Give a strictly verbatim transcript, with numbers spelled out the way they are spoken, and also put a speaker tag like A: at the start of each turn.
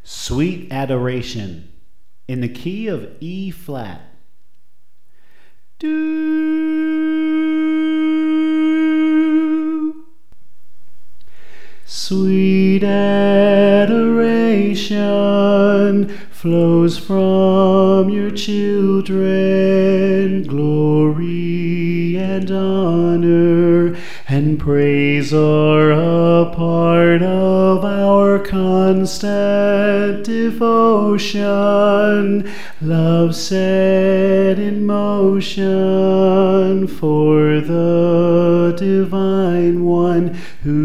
A: Sweet Adoration in the key of E flat. Do. Sweet adoration flows from your children, glory and honor and praise are a part of our constant devotion, love set in motion for the Divine One who